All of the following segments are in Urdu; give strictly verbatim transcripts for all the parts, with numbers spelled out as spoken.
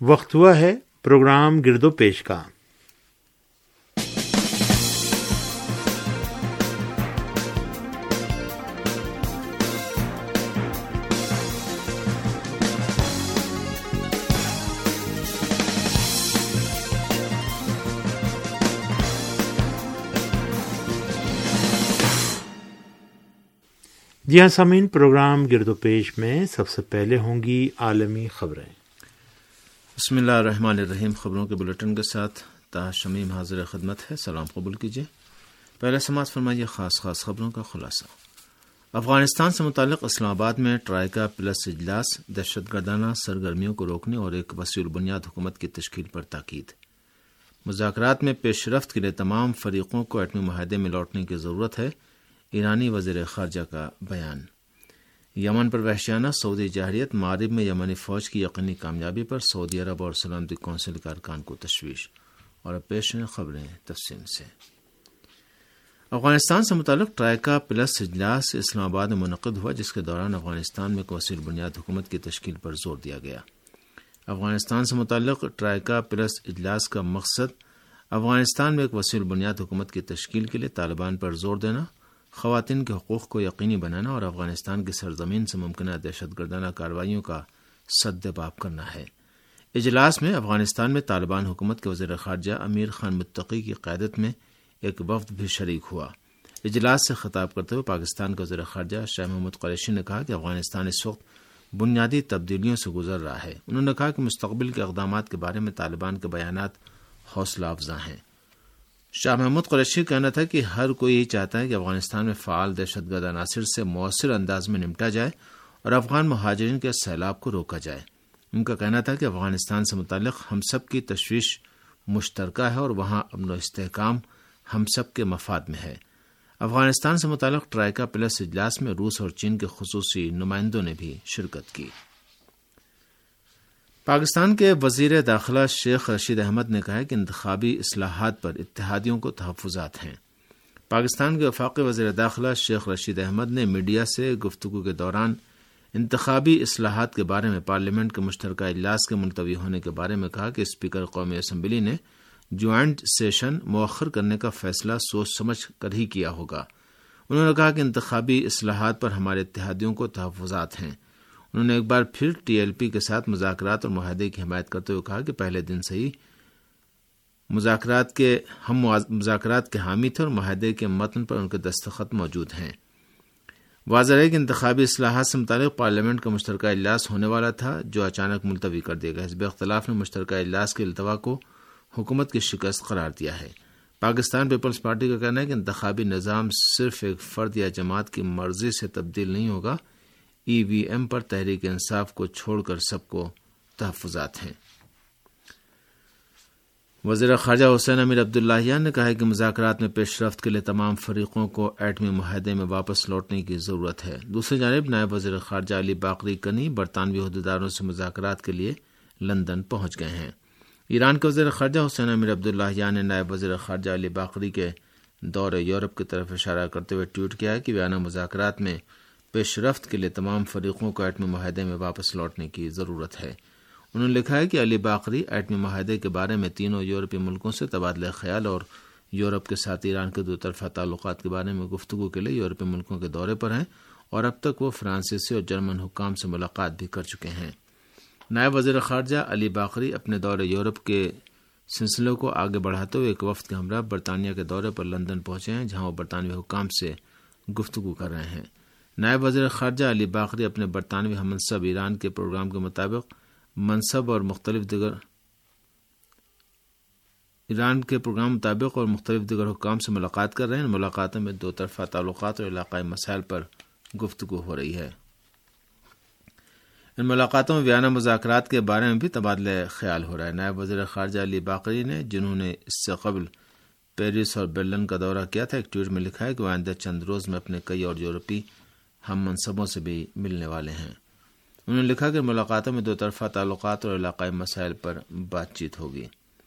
وقت ہوا ہے پروگرام گرد و پیش کا۔ جی ہاں سامعین، پروگرام گرد و پیش میں سب سے پہلے ہوں گی عالمی خبریں۔ بسم اللہ الرحمن الرحیم۔ خبروں کے بلیٹن کے ساتھ طاہر شمیم حاضر خدمت ہے۔ سلام قبول کیجیے۔ پہلے سماعت فرمائیے خاص خاص خبروں کا خلاصہ۔ افغانستان سے متعلق اسلام آباد میں ٹرائیکا پلس اجلاس، دہشت گردانہ سرگرمیوں کو روکنے اور ایک وسیع البنیاد حکومت کی تشکیل پر تاکید۔ مذاکرات میں پیش رفت کے لیے تمام فریقوں کو ایٹمی معاہدے میں لوٹنے کی ضرورت ہے، ایرانی وزیر خارجہ کا بیان۔ یمن پر وحشیانہ سعودی جارحیت، مغرب میں یمنی فوج کی یقینی کامیابی پر سعودی عرب اور سلامتی کونسل کے ارکان کو تشویش۔ اور اب پیش ہیں خبریں تفصیل سے۔ افغانستان سے متعلق ٹرائیکا پلس اجلاس اسلام آباد میں منعقد ہوا، جس کے دوران افغانستان میں ایک وسیع البنیاد حکومت کی تشکیل پر زور دیا گیا۔ افغانستان سے متعلق ٹرائیکا پلس اجلاس کا مقصد افغانستان میں ایک وسیع البنیاد حکومت کی تشکیل کے لیے طالبان پر زور دینا، خواتین کے حقوق کو یقینی بنانا اور افغانستان کی سرزمین سے ممکنہ دہشت گردانہ کارروائیوں کا سد باب کرنا ہے۔ اجلاس میں افغانستان میں طالبان حکومت کے وزیر خارجہ امیر خان متقی کی قیادت میں ایک وفد بھی شریک ہوا۔ اجلاس سے خطاب کرتے ہوئے پاکستان کے وزیر خارجہ شاہ محمود قریشی نے کہا کہ افغانستان اس وقت بنیادی تبدیلیوں سے گزر رہا ہے۔ انہوں نے کہا کہ مستقبل کے اقدامات کے بارے میں طالبان کے بیانات حوصلہ افزا ہیں۔ شاہ محمود قریشی کا کہنا تھا کہ ہر کوئی یہی چاہتا ہے کہ افغانستان میں فعال دہشت گرد عناصر سے مؤثر انداز میں نمٹا جائے اور افغان مہاجرین کے سیلاب کو روکا جائے۔ ان کا کہنا تھا کہ افغانستان سے متعلق ہم سب کی تشویش مشترکہ ہے اور وہاں امن و استحکام ہم سب کے مفاد میں ہے۔ افغانستان سے متعلق ٹرائیکا پلس اجلاس میں روس اور چین کے خصوصی نمائندوں نے بھی شرکت کی۔ پاکستان کے وزیر داخلہ شیخ رشید احمد نے کہا ہے کہ انتخابی اصلاحات پر اتحادیوں کو تحفظات ہیں۔ پاکستان کے وفاقی وزیر داخلہ شیخ رشید احمد نے میڈیا سے گفتگو کے دوران انتخابی اصلاحات کے بارے میں پارلیمنٹ کے مشترکہ اجلاس کے ملتوی ہونے کے بارے میں کہا کہ اسپیکر قومی اسمبلی نے جوائنٹ سیشن مؤخر کرنے کا فیصلہ سوچ سمجھ کر ہی کیا ہوگا۔ انہوں نے کہا کہ انتخابی اصلاحات پر ہمارے اتحادیوں کو تحفظات ہیں۔ انہوں نے ایک بار پھر ٹی ایل پی کے ساتھ مذاکرات اور معاہدے کی حمایت کرتے ہوئے کہا کہ پہلے دن سے ہی مذاکرات کے ہم مذاکرات کے حامی تھے اور معاہدے کے متن پر ان کے دستخط موجود ہیں۔ واضح ہے کہ انتخابی اصلاحات سے متعلق پارلیمنٹ کا مشترکہ اجلاس ہونے والا تھا، جو اچانک ملتوی کر دیا گیا۔ حزب اختلاف نے مشترکہ اجلاس کے التوا کو حکومت کی شکست قرار دیا ہے۔ پاکستان پیپلز پارٹی کا کہنا ہے کہ انتخابی نظام صرف ایک فرد یا جماعت کی مرضی سے تبدیل نہیں ہوگا، ای وی ایم پر تحریک انصاف کو چھوڑ کر سب کو تحفظات ہیں۔ وزیر خارجہ حسین امیر عبداللہیان نے کہا ہے کہ مذاکرات میں پیش رفت کے لیے تمام فریقوں کو ایٹمی معاہدے میں واپس لوٹنے کی ضرورت ہے۔ دوسری جانب نائب وزیر خارجہ علی باقری کنی برطانوی عہدیداروں سے مذاکرات کے لیے لندن پہنچ گئے ہیں۔ ایران کے وزیر خارجہ حسین امیر عبداللہیان نے نائب وزیر خارجہ علی باقری کے دور یورپ کی طرف اشارہ کرتے ہوئے ٹویٹ کیا ہے کہ ویانا مذاکرات میں پیش رفت کے لیے تمام فریقوں کو ایٹمی معاہدے میں واپس لوٹنے کی ضرورت ہے۔ انہوں نے لکھا ہے کہ علی باقری ایٹمی معاہدے کے بارے میں تینوں یورپی ملکوں سے تبادلہ خیال اور یورپ کے ساتھ ایران کے دو طرفہ تعلقات کے بارے میں گفتگو کے لیے یورپی ملکوں کے دورے پر ہیں اور اب تک وہ فرانسیسی اور جرمن حکام سے ملاقات بھی کر چکے ہیں۔ نائب وزیر خارجہ علی باقری اپنے دورے یورپ کے سلسلے کو آگے بڑھاتے ہوئے ایک وفد کے ہمراہ برطانیہ کے دورے پر لندن پہنچے ہیں، جہاں وہ برطانوی حکام سے گفتگو کر رہے ہیں۔ نائب وزیر خارجہ علی باقری اپنے برطانوی ہم منصب ایران کے پروگرام کے مطابق منصب اور مختلف دیگر ایران کے پروگرام مطابق اور مختلف دیگر حکام سے ملاقات کر رہے ہیں۔ ان ملاقاتوں میں دو طرفہ تعلقات اور علاقائی مسائل پر گفتگو ہو رہی ہے۔ ان ملاقاتوں میں ویانا مذاکرات کے بارے میں بھی تبادلہ خیال ہو رہا ہے۔ نائب وزیر خارجہ علی باقری نے، جنہوں نے اس سے قبل پیرس اور برلن کا دورہ کیا تھا، ایک ٹویٹ میں لکھا ہے کہ وہ آئندہ چند روز میں اپنے کئی اور یورپی ہم منصبوں سے بھی ملنے والے ہیں۔ انہوں نے لکھا کہ ملاقاتوں میں دو طرفہ تعلقات اور علاقائی مسائل پر بات چیت ہوگی۔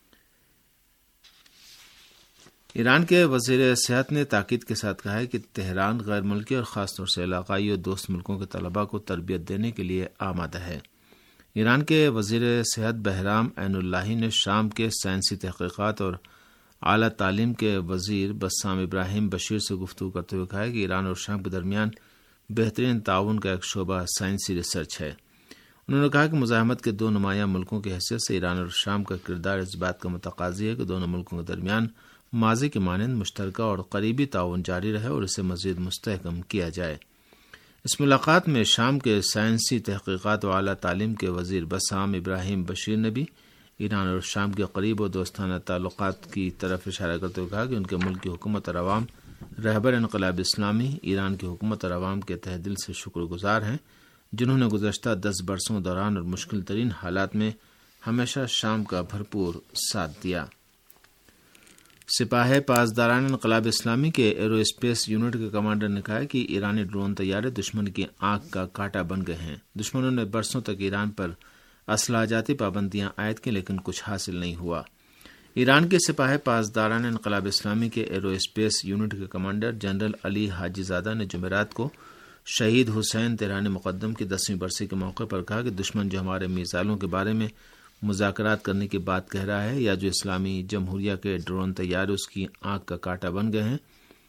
ایران کے وزیر صحت نے تاکید کے ساتھ کہا ہے کہ تہران غیر ملکی اور خاص طور سے علاقائی اور دوست ملکوں کے طلباء کو تربیت دینے کے لیے آمادہ ہے۔ ایران کے وزیر صحت بہرام عین اللہی نے شام کے سائنسی تحقیقات اور اعلیٰ تعلیم کے وزیر بسام ابراہیم بشیر سے گفتگو کرتے ہوئے کہا کہ ایران اور شام کے درمیان بہترین تعاون کا ایک شعبہ سائنسی ریسرچ ہے۔ انہوں نے کہا کہ مزاحمت کے دو نمایاں ملکوں کی حیثیت سے ایران اور شام کا کردار اس بات کا متقاضی ہے کہ دونوں ملکوں کے درمیان ماضی کے مانند مشترکہ اور قریبی تعاون جاری رہے اور اسے مزید مستحکم کیا جائے۔ اس ملاقات میں شام کے سائنسی تحقیقات و اعلیٰ تعلیم کے وزیر بسام ابراہیم بشیر نے بھی ایران اور شام کے قریب و دوستانہ تعلقات کی طرف اشارہ کرتے ہوئے کہا کہ ان کے ملک کی حکومت اور عوام رہبر انقلاب اسلامی ایران کی حکومت اور عوام کے تہ دل سے شکر گزار ہیں، جنہوں نے گزشتہ دس برسوں دوران اور مشکل ترین حالات میں ہمیشہ شام کا بھرپور ساتھ دیا۔ سپاہ پاسداران انقلاب اسلامی کے ایرو اسپیس یونٹ کے کمانڈر نے کہا کہ ایرانی ڈرون طیارے دشمن کی آنکھ کا کانٹا بن گئے ہیں۔ دشمنوں نے برسوں تک ایران پر اسلحہ جاتی پابندیاں عائد کی لیکن کچھ حاصل نہیں ہوا۔ ایران کے سپاہ پاسداران انقلاب اسلامی کے ایرو اسپیس یونٹ کے commander general Ali Hajizadeh نے جمعرات کو شہید حسین تہرانی مقدم کی دسویں برسی کے موقع پر کہا کہ دشمن جو ہمارے میزائلوں کے بارے میں مذاکرات کرنے کی بات کہہ رہا ہے یا جو اسلامی جمہوریہ کے ڈرون طیارے اس کی آنکھ کا کانٹا بن گئے ہیں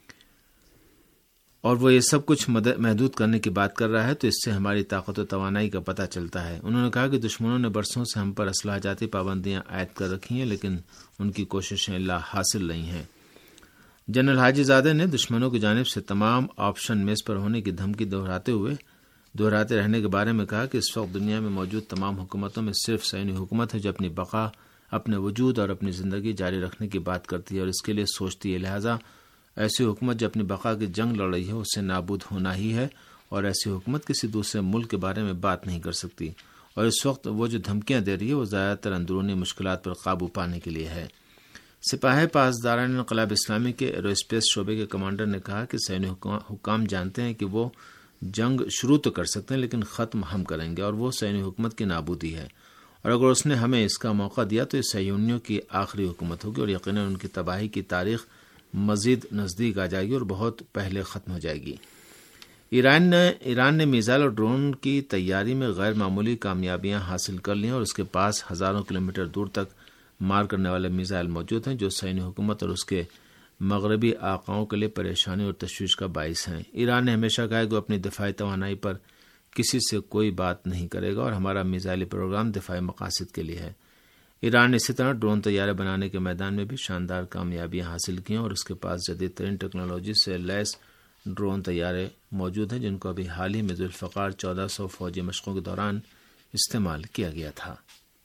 اور وہ یہ سب کچھ محدود کرنے کی بات کر رہا ہے تو اس سے ہماری طاقت و توانائی کا پتہ چلتا ہے۔ انہوں نے کہا کہ دشمنوں نے برسوں سے ہم پر اسلحہ جاتی پابندیاں عائد کر رکھی ہیں لیکن ان کی کوششیں لا حاصل نہیں ہیں۔ جنرل حاجی زادہ نے دشمنوں کی جانب سے تمام آپشن میز پر ہونے کی دھمکی دہراتے ہوئے دہراتے رہنے کے بارے میں کہا کہ اس وقت دنیا میں موجود تمام حکومتوں میں صرف صہیونی حکومت ہے جو اپنی بقا، اپنے وجود اور اپنی زندگی جاری رکھنے کی بات کرتی ہے اور اس کے لیے سوچتی ہے، لہذا ایسی حکومت جو اپنی بقا کی جنگ لڑ رہی ہے اس سے نابود ہونا ہی ہے اور ایسی حکومت کسی دوسرے ملک کے بارے میں بات نہیں کر سکتی، اور اس وقت وہ جو دھمکیاں دے رہی ہے وہ زیادہ تر اندرونی مشکلات پر قابو پانے کے لیے ہے۔ سپاہ پاسداران انقلاب اسلامی کے ایرو اسپیس شعبے کے کمانڈر نے کہا کہ صہیونی حکام جانتے ہیں کہ وہ جنگ شروع تو کر سکتے ہیں لیکن ختم ہم کریں گے اور وہ صہیونی حکومت کی نابودی ہے، اور اگر اس نے ہمیں اس کا موقع دیا تو یہ صہیونیوں کی آخری حکومت ہوگی اور یقیناً ان کی تباہی کی تاریخ مزید نزدیک آ جائے گی اور بہت پہلے ختم ہو جائے گی۔ ایران نے ایران نے میزائل اور ڈرون کی تیاری میں غیر معمولی کامیابیاں حاصل کر لی ہیں اور اس کے پاس ہزاروں کلومیٹر دور تک مار کرنے والے میزائل موجود ہیں جو صہیونی حکومت اور اس کے مغربی آقاؤں کے لیے پریشانی اور تشویش کا باعث ہیں۔ ایران نے ہمیشہ کہا کہ وہ اپنی دفاعی توانائی پر کسی سے کوئی بات نہیں کرے گا اور ہمارا میزائلی پروگرام دفاعی مقاصد کے لیے ہے۔ ایران نے اسی طرح ڈرون طیارے بنانے کے میدان میں بھی شاندار کامیابیاں حاصل کی ہیں اور اس کے پاس جدید ترین ٹیکنالوجی سے لیس ڈرون طیارے موجود ہیں جن کو ابھی حال ہی میں ذوالفقار چودہ سو فوجی مشقوں کے دوران استعمال کیا گیا تھا۔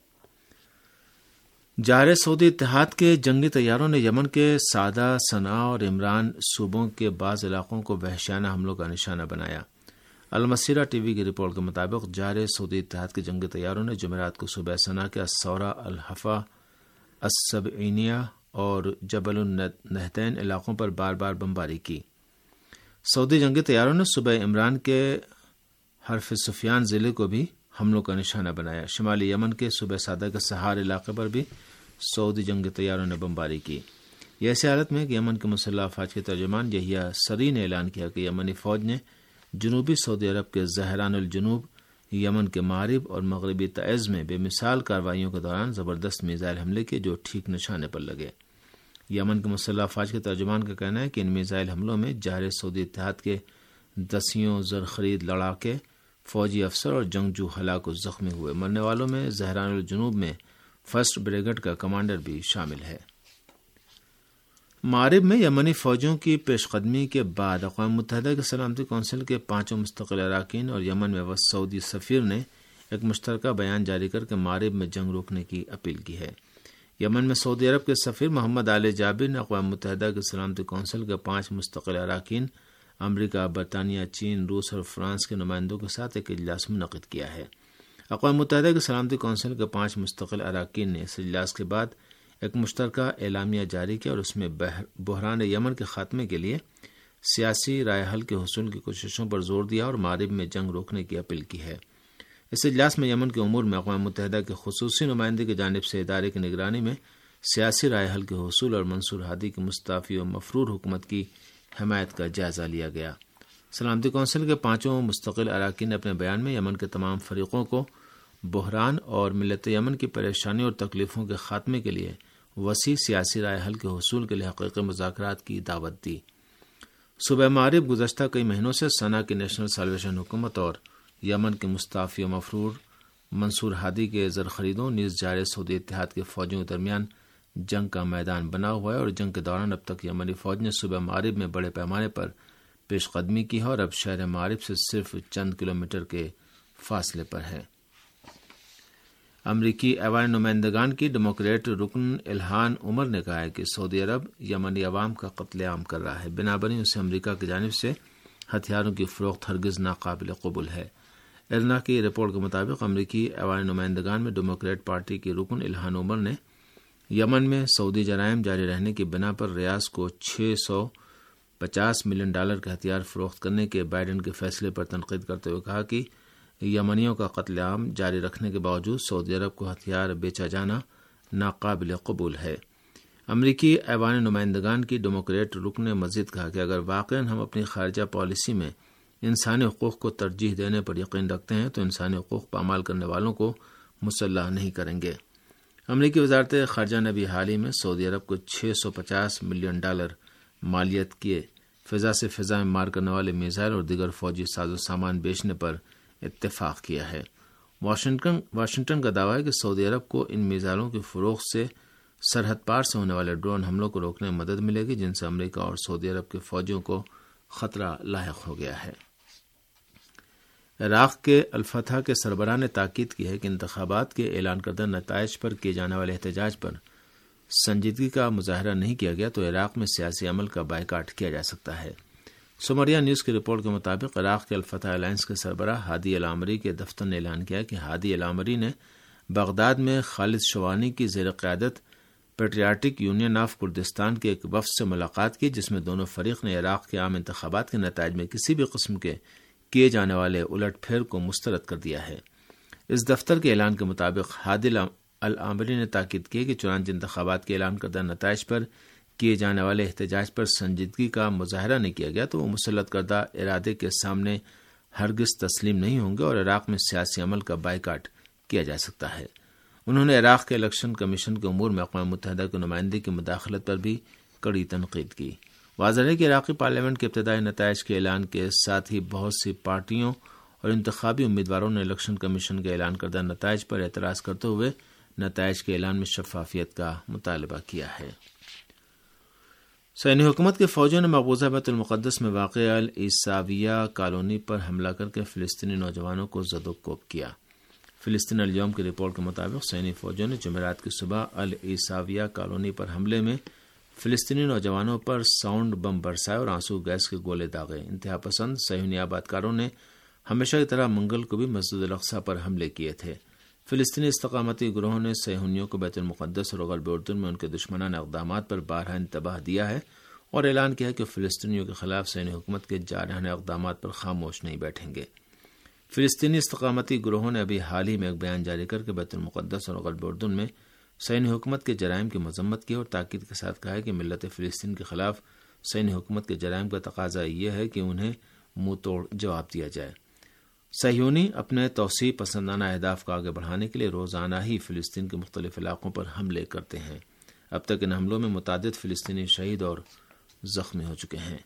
جارے سعودی اتحاد کے جنگی طیاروں نے یمن کے سعدہ، صنعاء اور عمران صوبوں کے بعض علاقوں کو وحشیانہ حملوں کا نشانہ بنایا۔ المسیرہ ٹی وی کی رپورٹ کے مطابق جارے سعودی اتحاد کے جنگی طیاروں نے جمعرات کو صبح صنعاء کے الثورہ، الحفا، السبعینیہ اور جبل النہتین علاقوں پر بار بار بمباری کی۔ سعودی جنگی طیاروں نے صوبہ عمران کے حرف سفیان ضلع کو بھی حملوں کا نشانہ بنایا۔ شمالی یمن کے صوبہ سعدہ کے سہار علاقے پر بھی سعودی جنگی طیاروں نے بمباری کی۔ یہ ایسی حالت میں کہ یمن کے مسلح افواج کے ترجمان یحییٰ سری نے اعلان کیا کہ یمنی فوج نے جنوبی سعودی عرب کے ظہران الجنوب، یمن کے مغرب اور مغربی تعز میں بے مثال کارروائیوں کے دوران زبردست میزائل حملے کیے جو ٹھیک نشانے پر لگے۔ یمن کے مسلح افواج کے ترجمان کا کہنا ہے کہ ان میزائل حملوں میں جارے سعودی اتحاد کے دسیوں زرخرید لڑاکے، فوجی افسر اور جنگجو ہلاک و زخمی ہوئے۔ مرنے والوں میں ظہران الجنوب میں فرسٹ بریگیڈ کا کمانڈر بھی شامل ہے۔ مغرب میں یمنی فوجوں کی پیش قدمی کے بعد اقوام متحدہ کے سلامتی کونسل کے پانچوں مستقل اراکین اور یمن میں وسط سعودی سفیر نے ایک مشترکہ بیان جاری کر کے مغرب میں جنگ روکنے کی اپیل کی ہے۔ یمن میں سعودی عرب کے سفیر محمد آل جابر نے اقوام متحدہ کے سلامتی کونسل کے پانچ مستقل اراکین امریکہ، برطانیہ، چین، روس اور فرانس کے نمائندوں کے ساتھ ایک اجلاس منعقد کیا ہے۔ اقوام متحدہ کے سلامتی کونسل کے پانچ مستقل اراکین نے اس اجلاس کے بعد ایک مشترکہ اعلامیہ جاری کیا اور اس میں بحران یمن کے خاتمے کے لیے سیاسی رائے حل کے حصول کی کوششوں پر زور دیا اور مغرب میں جنگ روکنے کی اپیل کی ہے۔ اس اجلاس میں یمن کے امور میں اقوام متحدہ کے خصوصی نمائندے کی جانب سے ادارے کی نگرانی میں سیاسی رائے حل کے حصول اور منصور ہادی کی مستعفی و مفرور حکومت کی حمایت کا جائزہ لیا گیا۔ سلامتی کونسل کے پانچوں مستقل اراکین نے اپنے بیان میں یمن کے تمام فریقوں کو بحران اور ملت یمن کی پریشانی اور تکلیفوں کے خاتمے کے لیے وسیع سیاسی رائے حل کے حصول کے لیے حقیقی مذاکرات کی دعوت دی۔ صبح مغرب گزشتہ کئی مہینوں سے سنا کی نیشنل سالویشن حکومت اور یمن کے مستعفی و مفرور منصور ہادی کے زر خریدوں نیز جاری سعودی اتحاد کے فوجوں کے درمیان جنگ کا میدان بنا ہوا ہے، اور جنگ کے دوران اب تک یمنی فوج نے صبح مغرب میں بڑے پیمانے پر پیش قدمی کی ہے اور اب شہر مغرب سے صرف چند کلومیٹر کے فاصلے پر ہے۔ امریکی ایوان نمائندگان کی ڈیموکریٹ رکن الہان عمر نے کہا ہے کہ سعودی عرب یمنی عوام کا قتل عام کر رہا ہے، بنابراً اسے امریکہ کی جانب سے ہتھیاروں کی فروخت ہرگز ناقابل قبول ہے۔ ارنا کی رپورٹ کے مطابق امریکی ایوان نمائندگان میں ڈیموکریٹ پارٹی کی رکن الہان عمر نے یمن میں سعودی جرائم جاری رہنے کی بنا پر ریاض کو چھ سو پچاس ملین ڈالر کے ہتھیار فروخت کرنے کے بائیڈن کے فیصلے پر تنقید کرتے ہوئے کہا کہ یمنیوں کا قتل عام جاری رکھنے کے باوجود سعودی عرب کو ہتھیار بیچا جانا ناقابل قبول ہے۔ امریکی ایوان نمائندگان کی ڈیموکریٹ رکن نے مزید کہا کہ اگر واقعاً ہم اپنی خارجہ پالیسی میں انسانی حقوق کو ترجیح دینے پر یقین رکھتے ہیں تو انسانی حقوق پامال کرنے والوں کو مسلح نہیں کریں گے۔ امریکی وزارت خارجہ نے بھی حال ہی میں سعودی عرب کو چھ سو پچاس ملین ڈالر مالیت کے فضا سے فضا میں مار کرنے والے میزائل اور دیگر فوجی ساز و سامان بیچنے پر اتفاق کیا ہے۔ واشنگٹن واشنگٹن کا دعویٰ ہے کہ سعودی عرب کو ان میزائلوں کی فروخت سے سرحد پار سے ہونے والے ڈرون حملوں کو روکنے میں مدد ملے گی، جن سے امریکہ اور سعودی عرب کے فوجیوں کو خطرہ لاحق ہو گیا ہے۔ عراق کے الفتح کے سربراہ نے تاکید کی ہے کہ انتخابات کے اعلان کردہ نتائج پر کیے جانے والے احتجاج پر سنجیدگی کا مظاہرہ نہیں کیا گیا تو عراق میں سیاسی عمل کا بائیکاٹ کیا جا سکتا ہے۔ سمریا نیوز کی رپورٹ کے مطابق عراق کے الفتح الائنس کے سربراہ ہادی العامری کے دفتر نے اعلان کیا کہ ہادی العامری نے بغداد میں خالد شوانی کی زیر قیادت پیٹریاٹک یونین آف کردستان کے ایک وفد سے ملاقات کی، جس میں دونوں فریق نے عراق کے عام انتخابات کے نتائج میں کسی بھی قسم کے کیے جانے والے الٹ پھیر کو مسترد کر دیا ہے۔ اس دفتر کے اعلان کے مطابق ہادی العامری نے تاکید کی کہ چنانچہ انتخابات کے اعلان کردہ نتائج پر کیے جانے والے احتجاج پر سنجیدگی کا مظاہرہ نہیں کیا گیا تو وہ مسلط کردہ ارادے کے سامنے ہرگز تسلیم نہیں ہوں گے اور عراق میں سیاسی عمل کا بائیکاٹ کیا جا سکتا ہے۔ انہوں نے عراق کے الیکشن کمیشن کے امور میں اقوام متحدہ کی نمائندگی کی مداخلت پر بھی کڑی تنقید کی۔ واضح ہے کہ عراقی پارلیمنٹ کے ابتدائی نتائج کے اعلان کے ساتھ ہی بہت سی پارٹیوں اور انتخابی امیدواروں نے الیکشن کمیشن کے اعلان کردہ نتائج پر اعتراض کرتے ہوئے نتائج کے اعلان میں شفافیت کا مطالبہ کیا ہے۔ صہیونی حکومت کے فوجیوں نے مقبوضہ بیت المقدس میں واقع العیساویہ کالونی پر حملہ کر کے فلسطینی نوجوانوں کو زد و کوب کیا۔ فلسطین اليوم کی رپورٹ کے مطابق صہیونی فوجیوں نے جمعرات کی صبح العیساویہ کالونی پر حملے میں فلسطینی نوجوانوں پر ساؤنڈ بم برسائے اور آنسو گیس کے گولے داغے۔ انتہا پسند صہیونی آبادکاروں نے ہمیشہ کی طرح منگل کو بھی مسجد الاقصی پر حملے کیے تھے۔ فلسطینی استقامتی گروہوں نے صہیونیوں کو بیت المقدس اور غرب اردن میں ان کے دشمنانہ اقدامات پر بارہا انتباہ دیا ہے اور اعلان کیا ہے کہ فلسطینیوں کے خلاف صہیونی حکومت کے جارحانہ اقدامات پر خاموش نہیں بیٹھیں گے۔ فلسطینی استقامتی گروہوں نے ابھی حال ہی میں ایک بیان جاری کر کے بیت المقدس اور غرب اردن میں صہیونی حکومت کے جرائم کی مذمت کی اور تاکید کے ساتھ کہا ہے کہ ملت فلسطین کے خلاف صہیونی حکومت کے جرائم کا تقاضا یہ ہے کہ انہیں منہ توڑ جواب دیا جائے۔ صہیونی اپنے توسیع پسندانہ اہداف کو آگے بڑھانے کے لیے روزانہ ہی فلسطین کے مختلف علاقوں پر حملے کرتے ہیں۔ اب تک ان حملوں میں متعدد فلسطینی شہید اور زخمی ہو چکے ہیں۔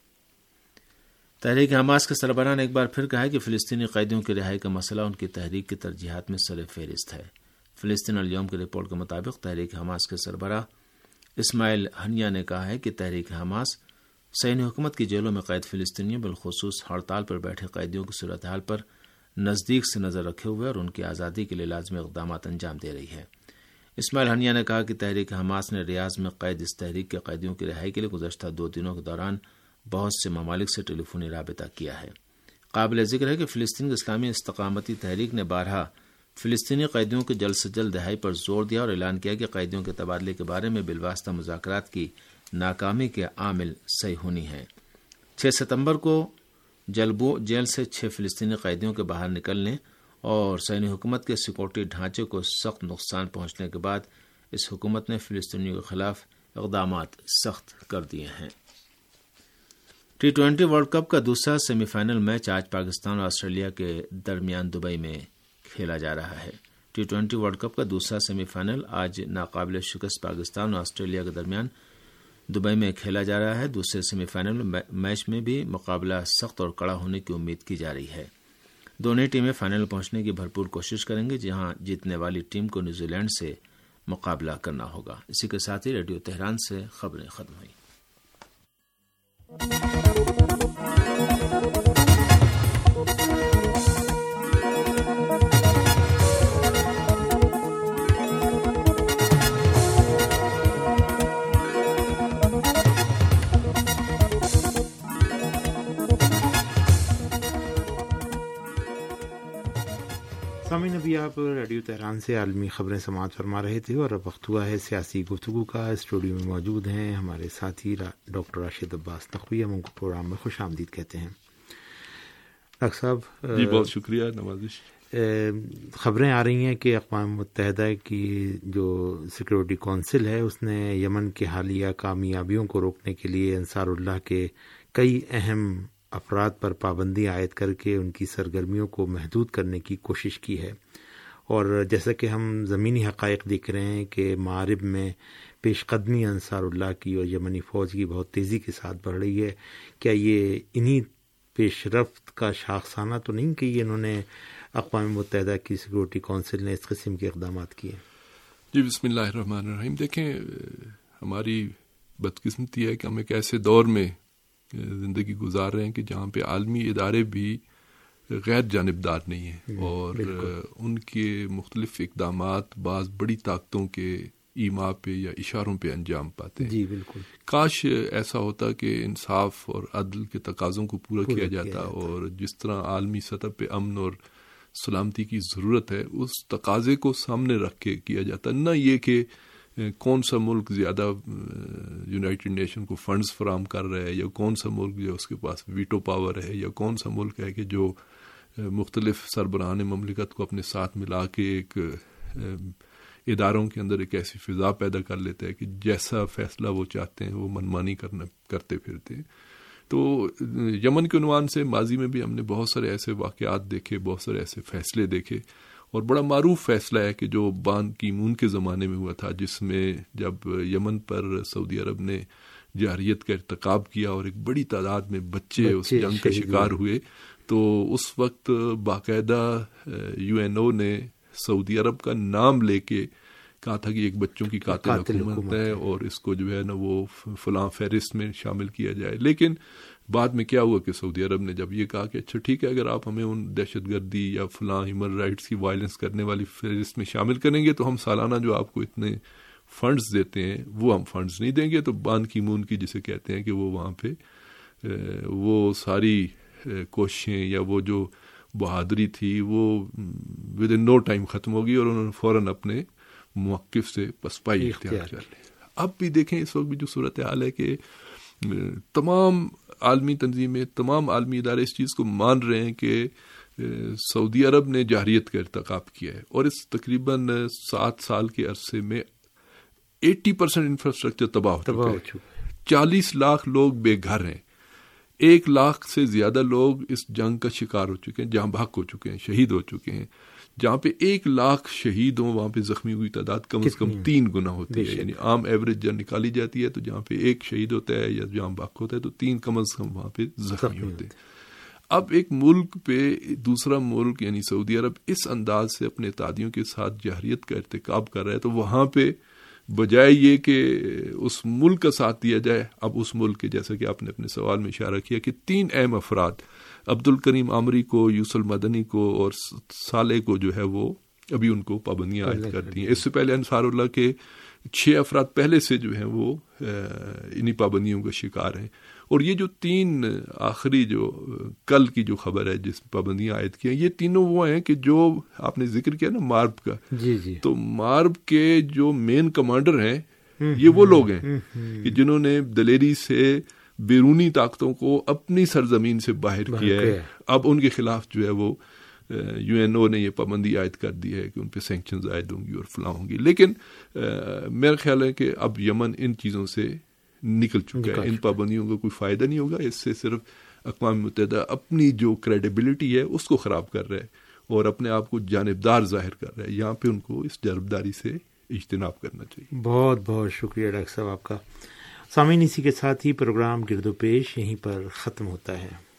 تحریک حماس کے سربراہ نے ایک بار پھر کہا ہے کہ فلسطینی قیدیوں کی رہائی کا مسئلہ ان کی تحریک کی ترجیحات میں سر فہرست ہے۔ فلسطین اليوم کی رپورٹ کے مطابق تحریک حماس کے سربراہ اسماعیل ہنیا نے کہا ہے کہ تحریک حماس صہیونی حکومت کی جیلوں میں قید فلسطینیوں بالخصوص ہڑتال پر بیٹھے قیدیوں کی صورتحال پر نزدیک سے نظر رکھے ہوئے اور ان کی آزادی کے لیے لازمی اقدامات انجام دے رہی ہے۔ اسماعیل ہنیا نے کہا کہ تحریک حماس نے ریاض میں قید اس تحریک کے قیدیوں کی رہائی کے لیے گزشتہ دو دنوں کے دوران بہت سے ممالک سے ٹیلی فونی رابطہ کیا ہے۔ قابل ذکر ہے کہ فلسطین کی اسلامی استقامتی تحریک نے بارہا فلسطینی قیدیوں کے جلد سے جلد رہائی پر زور دیا اور اعلان کیا کہ قیدیوں کے تبادلے کے بارے میں بالواسطہ مذاکرات کی ناکامی کے عامل صہیونی ہیں۔ چھ ستمبر کو جلبو جیل سے چھ فلسطینی قیدیوں کے باہر نکلنے اور صہیونی حکومت کے سیکورٹی ڈھانچے کو سخت نقصان پہنچنے کے بعد اس حکومت نے فلسطینیوں کے خلاف اقدامات سخت کر دیے ہیں۔ ٹی ٹوینٹی ورلڈ کپ کا دوسرا سیمی فائنل میچ آج پاکستان اور آسٹریلیا کے درمیان دبئی میں کھیلا جا رہا ہے۔ ٹی ٹوینٹی ورلڈ کپ کا دوسرا سیمی فائنل آج ناقابل شکست پاکستان اور آسٹریلیا کے درمیان دبئی میں کھیلا جا رہا ہے۔ دوسرے سیمی فائنل میچ میں بھی مقابلہ سخت اور کڑا ہونے کی امید کی جا رہی ہے۔ دونوں ٹیمیں فائنل پہنچنے کی بھرپور کوشش کریں گے، جہاں جیتنے والی ٹیم کو نیوزی لینڈ سے مقابلہ کرنا ہوگا۔ اسی کے ساتھ ہی ریڈیو تہران سے خبریں ختم ہوئی۔ سامعین، ابھی آپ ریڈیو تہران سے عالمی خبریں سماعت فرما رہے تھے اور اب وقت ہوا ہے سیاسی گفتگو کا۔ اسٹوڈیو میں موجود ہیں ہمارے ساتھی ڈاکٹر راشد عباس نقوی، ہم ان کو پروگرام میں خوش آمدید کہتے ہیں۔ ڈاکٹر صاحب جی بہت شکریہ، نوازش۔ خبریں آ رہی ہیں کہ اقوام متحدہ کی جو سیکورٹی کونسل ہے اس نے یمن کے حالیہ کامیابیوں کو روکنے کے لیے انصار اللہ کے کئی اہم افراد پر پابندی عائد کر کے ان کی سرگرمیوں کو محدود کرنے کی کوشش کی ہے، اور جیسا کہ ہم زمینی حقائق دیکھ رہے ہیں کہ معارب میں پیش قدمی انصار اللہ کی اور یمنی فوج کی بہت تیزی کے ساتھ بڑھ رہی ہے۔ کیا یہ انہی پیش رفت کا شاخسانہ تو نہیں کہ یہ انہوں نے اقوام متحدہ کی سیکورٹی کونسل نے اس قسم کے اقدامات کیے؟ جی بسم اللہ الرحمن الرحیم۔ دیکھیں، ہماری بدقسمتی ہے کہ ہم ایک ایسے دور میں زندگی گزار رہے ہیں کہ جہاں پہ عالمی ادارے بھی غیر جانبدار نہیں ہیں، اور ان کے مختلف اقدامات بعض بڑی طاقتوں کے ایما پہ یا اشاروں پہ انجام پاتے ہیں۔ جی بالکل۔ کاش ایسا ہوتا کہ انصاف اور عدل کے تقاضوں کو پورا, پورا کیا جاتا, کیا جاتا اور جس طرح عالمی سطح پہ امن اور سلامتی کی ضرورت ہے اس تقاضے کو سامنے رکھ کے کیا جاتا، نہ یہ کہ کون سا ملک زیادہ یونائٹڈ نیشن کو فنڈز فراہم کر رہا ہے، یا کون سا ملک جو اس کے پاس ویٹو پاور ہے، یا کون سا ملک ہے کہ جو مختلف سربراہان مملکت کو اپنے ساتھ ملا کے ایک اداروں کے اندر ایک ایسی فضا پیدا کر لیتا ہے کہ جیسا فیصلہ وہ چاہتے ہیں وہ منمانی کرنا کرتے پھرتے ہیں۔ تو یمن کے عنوان سے ماضی میں بھی ہم نے بہت سارے ایسے واقعات دیکھے، بہت سارے ایسے فیصلے دیکھے، اور بڑا معروف فیصلہ ہے کہ جو بان کی مون کے زمانے میں ہوا تھا، جس میں جب یمن پر سعودی عرب نے جارحیت کا ارتکاب کیا اور ایک بڑی تعداد میں بچے اس جنگ کا شکار ہوئے، تو اس وقت باقاعدہ یو این او نے سعودی عرب کا نام لے کے کہا تھا کہ ایک بچوں کی قاتل حکومت ہے اور اس کو جو ہے نا وہ فلاں فہرست میں شامل کیا جائے۔ لیکن بعد میں کیا ہوا کہ سعودی عرب نے جب یہ کہا کہ اچھا ٹھیک ہے، اگر آپ ہمیں ان دہشت گردی یا فلاں ہیومن رائٹس کی وائلنس کرنے والی فہرست میں شامل کریں گے تو ہم سالانہ جو آپ کو اتنے فنڈز دیتے ہیں وہ ہم فنڈز نہیں دیں گے۔ تو بان کی مون کی جسے کہتے ہیں کہ وہ وہاں پہ وہ ساری کوششیں یا وہ جو بہادری تھی وہ ود ان نو ٹائم ختم ہوگی، اور انہوں نے فوراً اپنے موقف سے پسپائی اختیار کر لی۔ اب بھی دیکھیں اس وقت بھی جو صورتحال ہے کہ تمام عالمی تنظیمیں، تمام عالمی ادارے اس چیز کو مان رہے ہیں کہ سعودی عرب نے جارحیت کا ارتکاب کیا ہے، اور اس تقریباً سات سال کے عرصے میں ایٹی پرسینٹ انفراسٹرکچر تباہ ہو چکا ہے، چالیس لاکھ لوگ بے گھر ہیں، ایک لاکھ سے زیادہ لوگ اس جنگ کا شکار ہو چکے ہیں، جہاں بھاگ ہو چکے ہیں، شہید ہو چکے ہیں۔ جہاں پہ ایک لاکھ شہید ہوں وہاں پہ زخمی ہوئی تعداد کم از کم تین گنا ہوتی ہے، یعنی عام ایوریج جب نکالی جاتی ہے تو جہاں پہ ایک شہید ہوتا ہے یا جہاں بھاگ ہوتا ہے تو تین کم از کم وہاں پہ زخمی ہوتے ہیں۔ اب ایک ملک پہ دوسرا ملک یعنی سعودی عرب اس انداز سے اپنے اتحادیوں کے ساتھ جارحیت کا ارتکاب کر رہا ہے، تو وہاں پہ بجائے یہ کہ اس ملک کا ساتھ دیا جائے، اب اس ملک کے جیسا کہ آپ نے اپنے سوال میں اشارہ کیا کہ تین اہم افراد عبد الکریم عامری کو، یوسف المدنی کو اور صالح کو جو ہے وہ ابھی ان کو پابندیاں عائد کر دی ہیں۔ اس سے پہلے انصار اللہ کے چھ افراد پہلے سے جو ہیں وہ انہی پابندیوں کا شکار ہیں، اور یہ جو تین آخری جو کل کی جو خبر ہے جس پابندیاں عائد کی ہیں، یہ تینوں وہ ہیں کہ جو آپ نے ذکر کیا نا مارب کا، جی جی تو مارب کے جو مین کمانڈر ہیں یہ وہ لوگ ہیں کہ جنہوں نے دلیری سے بیرونی طاقتوں کو اپنی سرزمین سے باہر کیا ہے۔ اب ان کے خلاف جو ہے وہ یو این او نے یہ پابندی عائد کر دی ہے کہ ان پہ سینکشنز عائد ہوں گی اور فلاں ہوں گی، لیکن میرا خیال ہے کہ اب یمن ان چیزوں سے نکل چکا ہے، ان پابندیوں کا کوئی فائدہ نہیں ہوگا، اس سے صرف اقوام متحدہ اپنی جو کریڈیبلٹی ہے اس کو خراب کر رہا ہے، اور اپنے آپ کو جانبدار ظاہر کر رہا ہے، یہاں پہ ان کو اس جانبداری سے اجتناب کرنا چاہیے۔ بہت بہت شکریہ ڈاکٹر صاحب آپ کا۔ سامعین، اسی کے ساتھ ہی پروگرام گرد و پیش یہیں پر ختم ہوتا ہے۔